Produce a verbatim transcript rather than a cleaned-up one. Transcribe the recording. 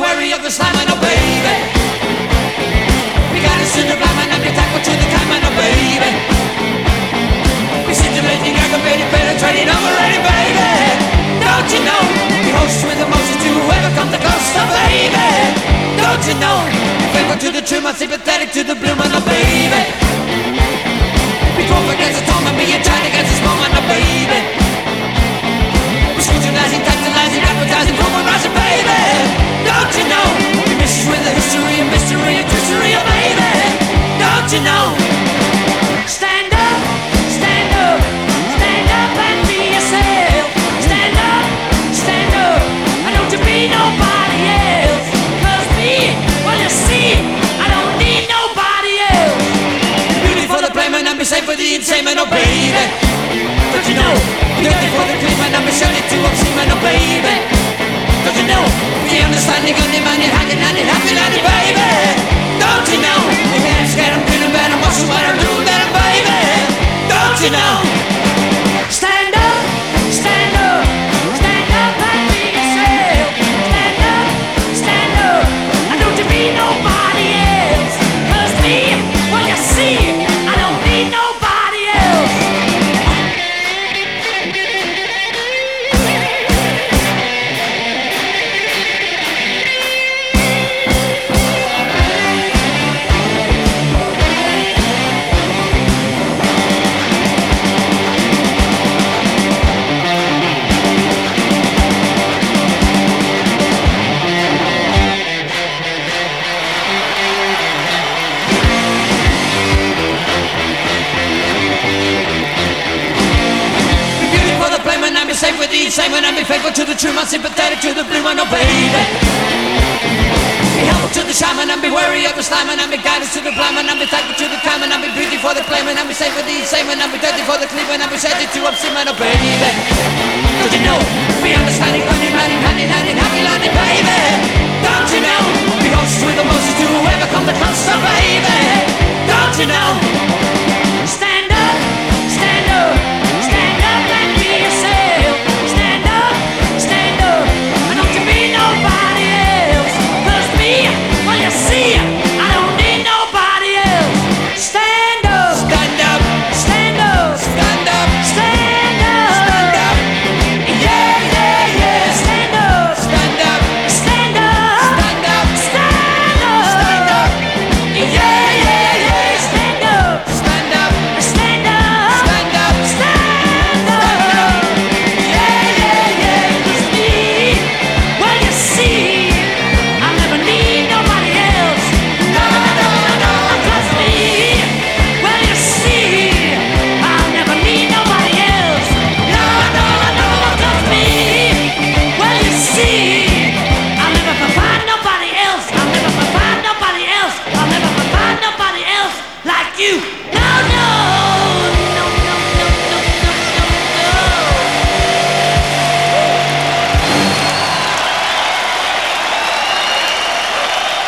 worry of the slime, I know, baby. We got us to the blind man, I'm the tackle to the time, I know, baby. We scintillating, aggravating, penetrating, overrated, baby. Don't you know? We host with emotions to whoever comes the close, so baby. Don't you know? Faithful to the truth, I'm sympathetic to the blue, I know, baby. We go up against the storm and being tied against the small, I know, baby. We're scrutinizing, tantalizing, advertising, pulverizing, baby. Don't you know? We miss you with the history and mystery and twistery, oh, baby. Don't you know? Stand up, stand up, stand up and be yourself. Stand up, stand up, I don't to be nobody else. Cause me, well you see, I don't need nobody else. Beauty for the plain man and be safe for the insane man, oh baby. Don't you know? Dirty for the clean man and be shirty to obscene man, oh baby. Don't you know? The understanding of the man you're hanging and it happy landing, baby. Don't you know? If I'm scared, I'm feeling bad, I'm watching what I'm doing better, baby. Don't you know? Stand up, stand up, stand up and be yourself. Stand up, stand up, I don't to be nobody else. Cause me, well you see, I don't need nobody else. Be safe with the insane when I'm be faithful to the truth, I'm sympathetic to the blue one, oh baby. Be helpful to the shaman and be wary of the slime and be guidance to the blind and be thankful to the time and be beauty for the flame and be safe with the insane and be dirty for the clean and be shady to obscene man, oh baby. Don't you know? Be understanding, running, running, hand in hand in happy landing, baby. Don't you know? Be hosts with the Moses to whoever comes the close, oh baby. Don't you know?